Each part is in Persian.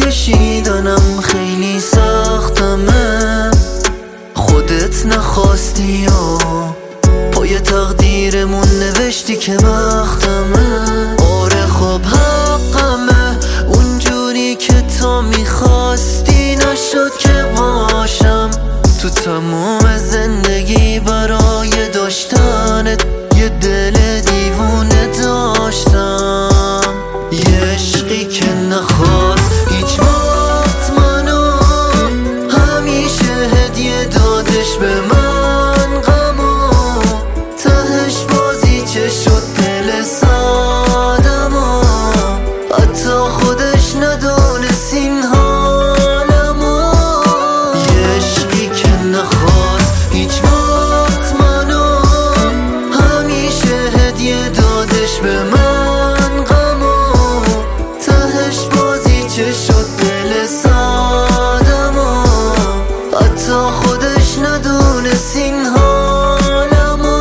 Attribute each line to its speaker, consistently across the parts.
Speaker 1: کشیدنم خیلی سختمه، خودت نخواستی و پای تقدیرمون نوشتی که بختمه. آره خب حقمه، اونجوری که تو میخواستی نشد که باشم. تو تمام زندگی برای داشتنت یه دل دیوونه داشتم، یه عشقی که نخواست هیچ وقت منو، همیشه هدیه دادش به من غمو، تهش بازی چه شد دل سادمو، حتی خودش ندونست این حالمو. یه عشقی که نخواست هیچ وقت منو، همیشه هدیه دادش به من غمو، تهش بازی چه شد دل سادمو، حتی خودش ندونست این حالمو.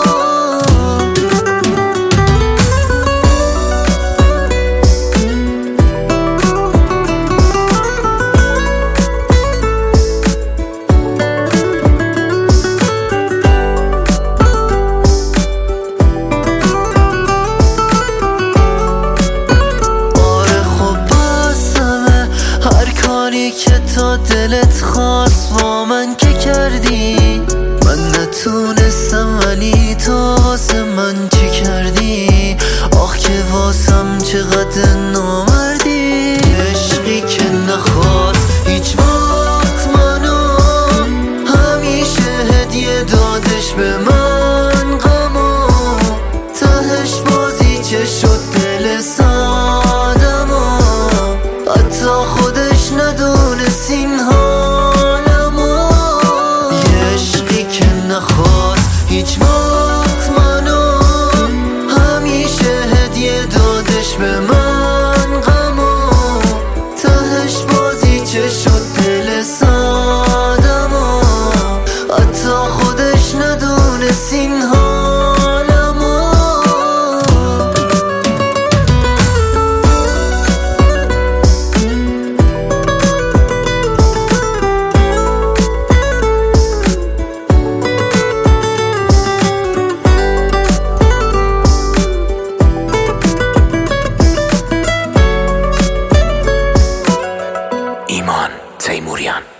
Speaker 1: که تا دلت خواست با من که کردی، من نتونستم ولی تو واسه من چی کردی؟ آخ که واسم چقدر نامردی. عشقی که نخواست هیچ وقت منو، همیشه هدیه دادش به من غمو، تهش بازی چه شد دل سادمو، حتی خودش ندونست این حالمو. یه عشقی که نخواست هیچ وقت منو، همیشه هدیه دادش به من غمو، تهش بازی چه شد دل سادمو، حتی خودش ندونست این حالمو.
Speaker 2: ایمان تیموریان.